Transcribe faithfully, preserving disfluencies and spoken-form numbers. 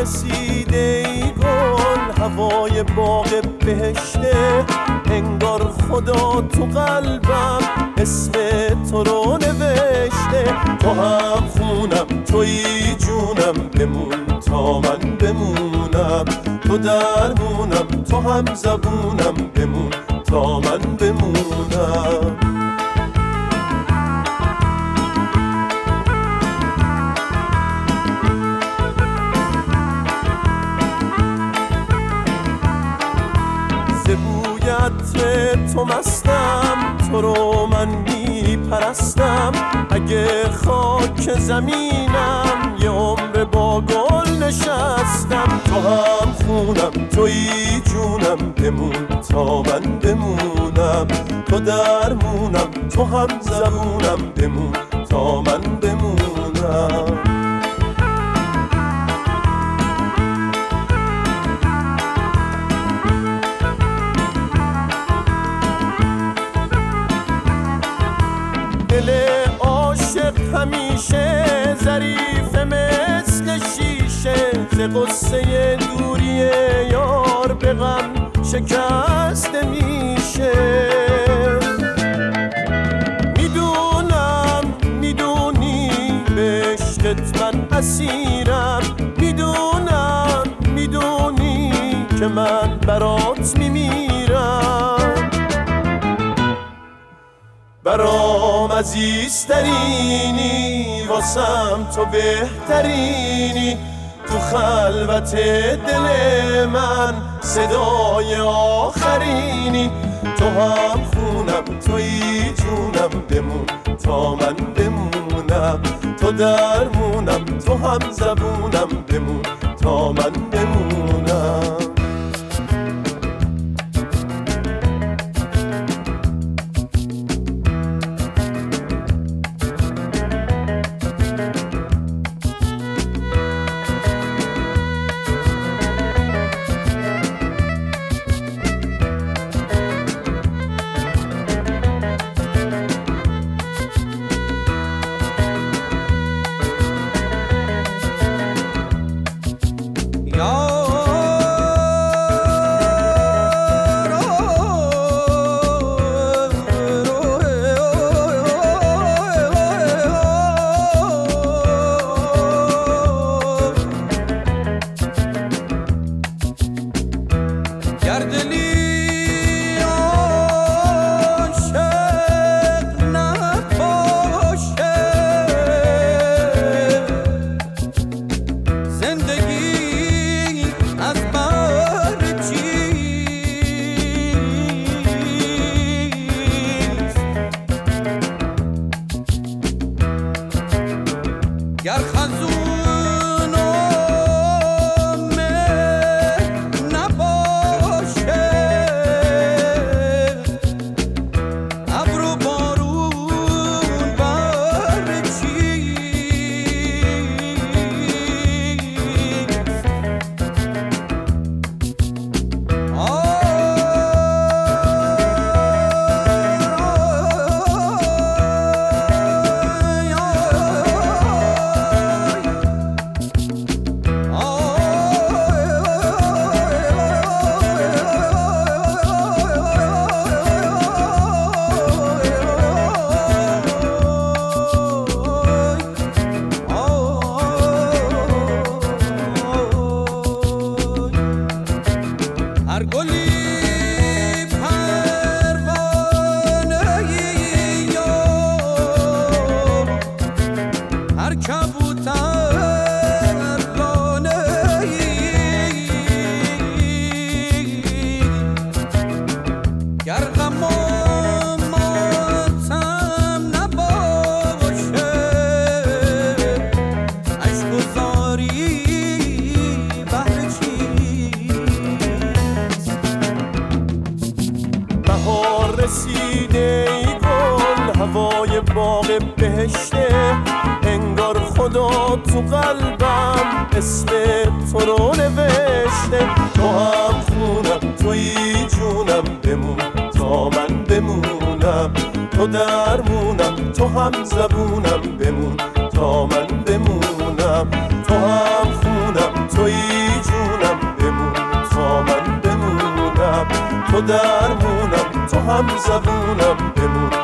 رسیده ای گل، هوای باغ بهشته، انگار خدا تو قلبم اسم تو رو نوشته. تو هم خونم توی جونم، بمون تا من بمونم، تو درمونم تو هم زبونم، بمون تا من بمونم. بوی عطر تو مستم، تو رو من میپرستم، اگه خاک زمینم یه عمر با گل نشستم. تو هم خونم توی جونم، بمون تا من بمونم، تو درمونم تو هم زبونم، بمون تا من بمونم. دل عاشق همیشه ظریف مثل شیشه، ز قصه دوری یار به غم شکسته میشه. میدونم میدونی به عشقت من اسیرم، میدونم میدونی که من برات میمیرم. برام عزیزترینی، واسم تو بهترینی، تو خلوت دل من صدای آخرینی. تو هم خونم توی جونم، بمون تا من بمونم، تو درمونم تو هم زبونم، بمون تا من بمونم. گر خزون عمر نباشه، ابر و بارون بر هر گلی پروانه‌ای و هر کبوتر دانه‌ای، گر غم و ماتم نباشه، اشک و زاری بهر رسیده ای گل، هوای باغ بهشته، انگار خدا تو قلبم اسم تو رو نوشته. تو هم خونم توی جونم، بمون تا من بمونم، تو درمونم تو هم زبونم، بمون تا من بمونم. تو هم خونم توی تو درمونم، تو هم زبونم، بمون